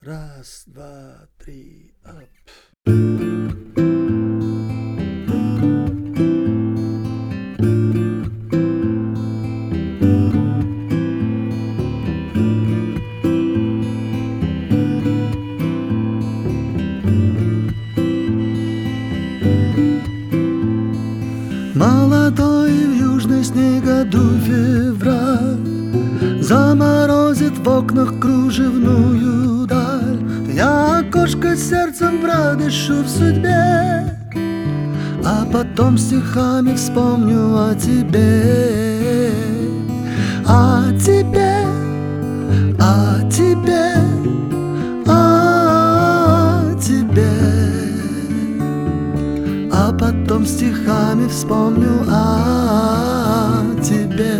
Раз, два, три, ап. Молодой в южной снегоду февраль заморозит в окнах кружевную даль. Я окошко сердцем продышу в судьбе, а потом стихами вспомню о тебе, о тебе, о тебе, о тебе. А потом стихами вспомню о тебе.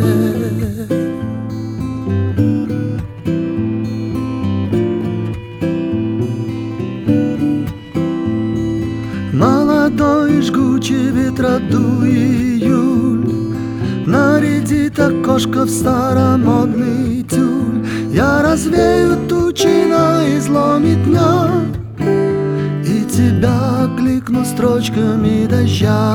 Молодой жгучий ветродуй июль нарядит окошко в старомодный тюль. Я развею тучи на изломе дня и тебя окликну строчками дождя.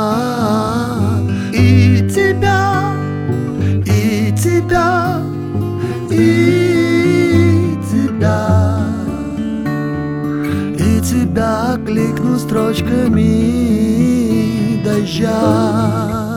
И тебя, и тебя, и тебя, и тебя окликну строчками дождя.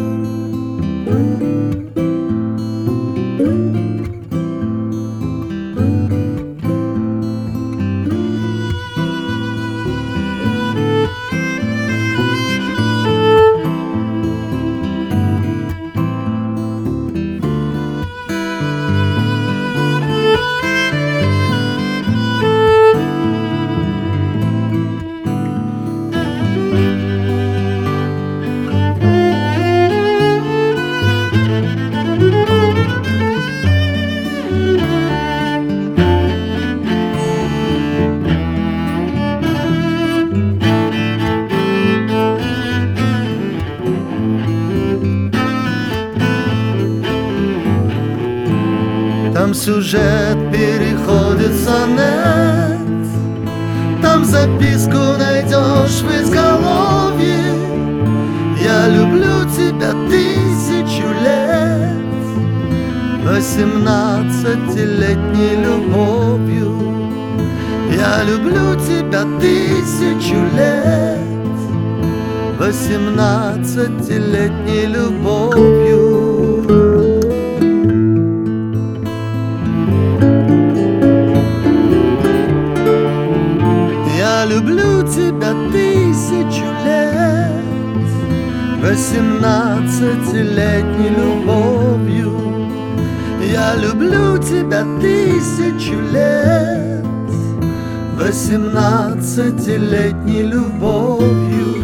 Там сюжет переходит в сонет, там записку найдешь в изголовье. Я люблю тебя 1000 лет, 18-летней любовью. Я люблю тебя 1000 лет, 18-летней любовью. Я люблю тебя 1000 лет, 18-летней любовью. Я люблю тебя 1000 лет, 18-летней любовью.